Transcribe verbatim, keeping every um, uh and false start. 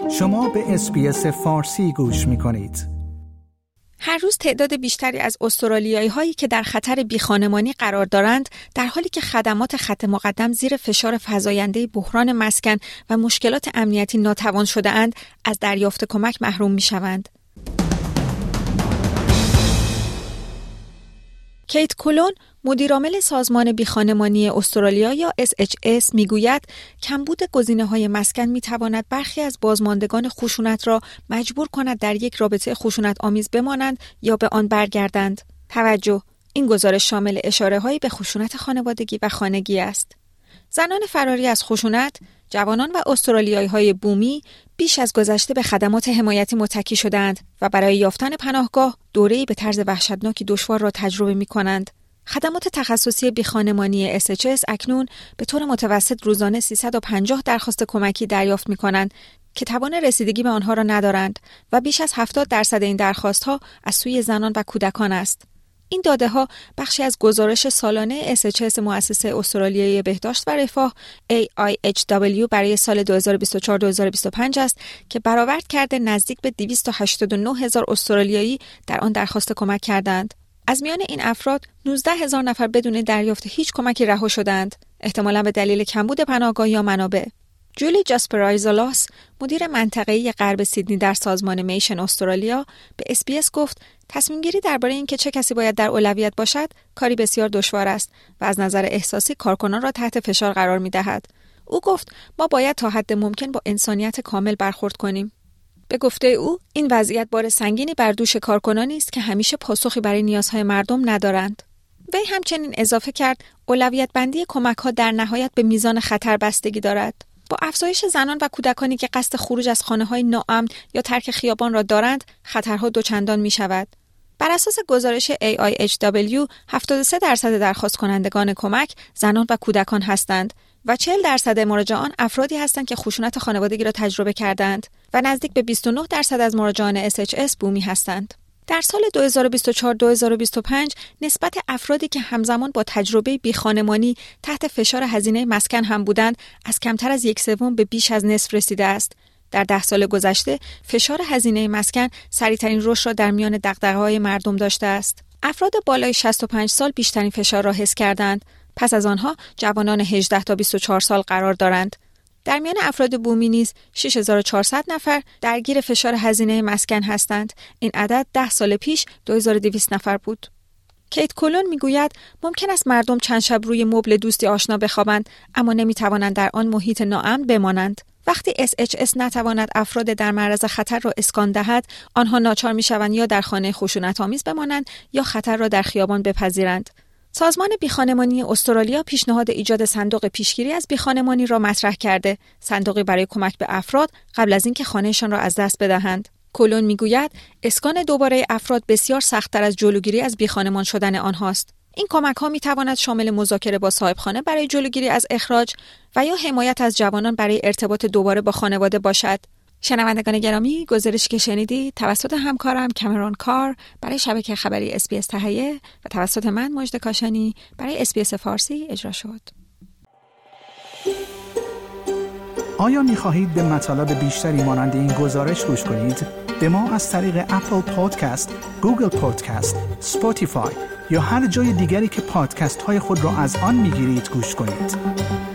شما به اس بی اس فارسی گوش می‌کنید. هر روز تعداد بیشتری از استرالیایی‌هایی که در خطر بیخانمانی قرار دارند، در حالی که خدمات خط مقدم زیر فشار فزاینده بحران مسکن و مشکلات امنیتی ناتوان شده‌اند، از دریافت کمک محروم می‌شوند. کیت کولون، مدیرعامل سازمان بیخانمانی استرالیا یا اس اچ اس میگوید کمبود گزینه‌های مسکن میتواند برخی از بازماندگان خشونت را مجبور کند در یک رابطه خشونت آمیز بمانند یا به آن برگردند. توجه، این گزارش شامل اشاره‌هایی به خشونت خانوادگی و خانگی است. زنان فراری از خشونت، جوانان و استرالیایی‌های بومی بیش از گذشته به خدمات حمایتی متکی شدند و برای یافتن پناهگاه دوره‌ای به طرز وحشتناکی دشوار را تجربه می‌کنند. خدمات تخصصی بیخانمانی اس اچ اس اکنون به طور متوسط روزانه سیصد و پنجاه درخواست کمکی دریافت می‌کنند که توان رسیدگی به آنها را ندارند و بیش از هفتاد درصد این درخواست‌ها از سوی زنان و کودکان است. این داده‌ها بخشی از گزارش سالانه اس اچ اس مؤسسه استرالیایی بهداشت و رفاه ای آی اچ دبلیو برای سال دو هزار و بیست و چهار دو هزار و بیست و پنج است که برآورد کرده نزدیک به دویست و هشتاد و نه هزار استرالیایی در آن درخواست کمک کردند. از میان این افراد نوزده هزار نفر بدون دریافت هیچ کمکی رها شدند، احتمالاً به دلیل کمبود پناهگاه یا منابع. جولی جاسپرایزولاس، مدیر منطقه‌ای غرب سیدنی در سازمان میشن استرالیا، به اس بی اس گفت تصمیم گیری درباره اینکه چه کسی باید در اولویت باشد کاری بسیار دشوار است و از نظر احساسی کارکنان را تحت فشار قرار می‌دهد. او گفت ما باید تا حد ممکن با انسانیت کامل برخورد کنیم. به گفته او این وضعیت بار سنگینی بر دوش کارکنانی است که همیشه پاسخی برای نیازهای مردم ندارند. وی همچنین اضافه کرد اولویت بندی کمک‌ها در نهایت به میزان خطر بستگی دارد. با افزایش زنان و کودکانی که قصد خروج از خانه‌های ناامن یا ترک خیابان را دارند، خطرها دوچندان می‌شود. بر اساس گزارش ای آی اچ دبلیو، هفتاد و سه درصد درخواست کنندگان کمک زنان و کودکان هستند و چهل درصد مراجعان افرادی هستند که خشونت خانوادگی را تجربه کردند و نزدیک به بیست و نه درصد از مراجعان اس اچ اس بومی هستند. در سال دو هزار و بیست و چهار دو هزار و بیست و پنج نسبت افرادی که همزمان با تجربه بیخانمانی تحت فشار هزینه مسکن هم بودند از کمتر از یک سوم به بیش از نصف رسیده است. در ده سال گذشته فشار هزینه مسکن سریعترین رشد را در میان دغدغه‌های مردم داشته است. افراد بالای شصت و پنج سال بیشترین فشار را حس کردند. پس از آنها جوانان هجده تا بیست و چهار سال قرار دارند. در میان افراد بومی نیز شش هزار و چهارصد نفر درگیر فشار هزینه مسکن هستند. این عدد ده سال پیش دو هزار و دویست نفر بود. کیت کولون میگوید ممکن است مردم چند شب روی مبل دوستی آشنا بخوابند اما نمیتوانند در آن محیط ناامن بمانند. وقتی اس اچ اس نتواند افراد در معرض خطر را اسکان دهد، آنها ناچار میشوند یا در خانه خشونت‌آمیز بمانند یا خطر را در خیابان بپذیرند. سازمان بیخانمانی استرالیا پیشنهاد ایجاد صندوق پیشگیری از بیخانمانی را مطرح کرده، صندوقی برای کمک به افراد قبل از اینکه خانهشان را از دست بدهند. کولون میگوید اسکان دوباره افراد بسیار سخت‌تر از جلوگیری از بیخانمان شدن آنهاست. این کمک‌ها می‌تواند شامل مذاکره با صاحبخانه برای جلوگیری از اخراج و یا حمایت از جوانان برای ارتباط دوباره با خانواده باشد. شنوندگان گرامی، گزارشی که شنیدید توسط همکارم کامرون کار برای شبکه خبری اس بی اس تهیه و توسط من مجد کاشانی برای اس بی اس فارسی اجرا شد. آیا می‌خواهید به مطالب بیشتری مانند این گزارش گوش کنید؟ به ما از طریق اپل پادکست، گوگل پادکست، اسپاتیفای یا هر جای دیگری که پادکست‌های خود را از آن می‌گیرید گوش کنید.